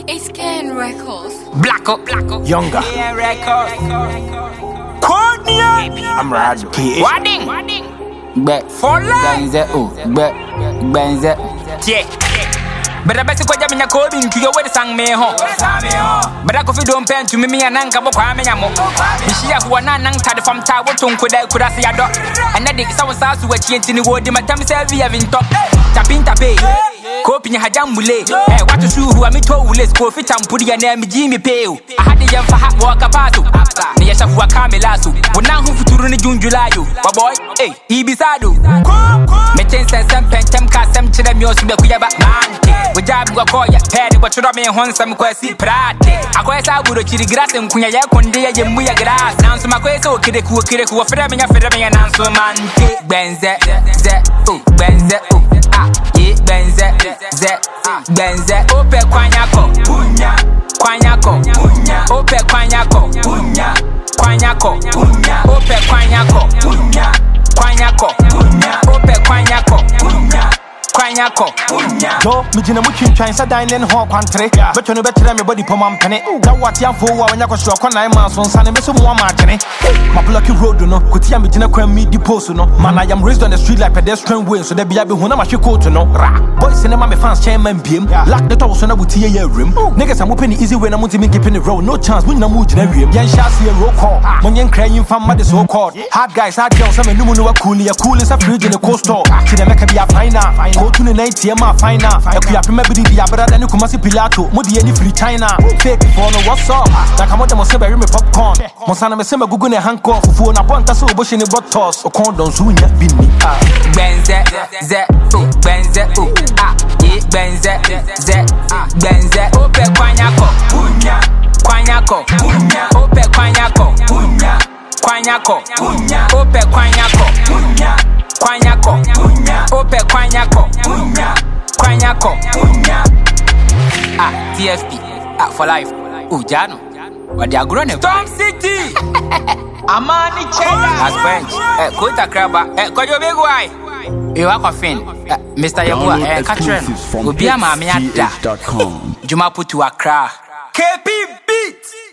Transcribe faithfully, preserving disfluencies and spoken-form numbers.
It's Ken Records. Black up, black up. Younger. Yeah, records. Cornia. I'm Rad. Wadding. Bet. For life. Benze. Oh. Bet. Benze. Yeah. But I bet you go jam in your code into your wedding sang me home. But I could don't pen to me and Nanka Bokame Yamo. Mishia who are not Nanka from Tower to Kuda Kudasi Ado. And then someone starts to watch in the word in my time selfie having top. Tapin tape. Coping Hajamule. Hey, what to shoot who I meet to let's go fit and put your name Jimmy Pale. I had the young for hot walk apart. Niasha who are Camelasu. When now who to run June July. But boy, hey, he besado. Metin says some pentem cast some to them yours to the Kuyaba. We job go call ya head what you mean hon some kwesi prate akwesa buro chiri grass nkunya ya konde ya jemu ya grass nanso makwesa okide ku okide ku ofre me ya fere me ya nanso mante benze ze o benze o ah ye benze ze benze ope kwanyako unya kwanyako unya ope kwanyako unya kwanyako unya ope kwanyako unya kwanyako unya ope kwanyako unya Kwanyako Yo, me jina mu twintwan sa dan ne ho kwantre beto no betre me body pom ampene da what yam fo wa nya kwso akọ nine months on sane me so mo ma agene my blocky road no kutia me jina kwan me di post no man I am raised on the street like pedestrian way so there be hu na ma hwe coat no ra boys ne ma me fans chairman biem lack the top so na butie ya rim niggas am open the easy way na mo timi keeping the road no chance mu na mu jina wiem yan sha see roll call mo nyen kra yin fam ma the so called hard guys hard girls am numu no wa cool ya cool is a fridge in the coastal see them make be a final go to the night here my final akuya prema bi di abara da ne kumasi pilato mo di any free china fake for no what's up na kamo dem se bury me popcorn mo sana me se me gugu ne handcuff fufu na bonta so oboshi ne bottles o condom zunya bi ni benze ze o benze o ah ye benze ze benze ope kwanyako unya kwanyako unya ope kwanyako unya kwanyako unya ope kwanyako unya kwanyako unya ope kwanyako unya kwanyako unya ah T F P ah for life ujano what they are grown Storm City Amani Chega as French eh Kota Kraba eh Kojo Big Why you are coughing Mister Yabua eh Catherine Obi ama me ada Juma put to Accra K P beat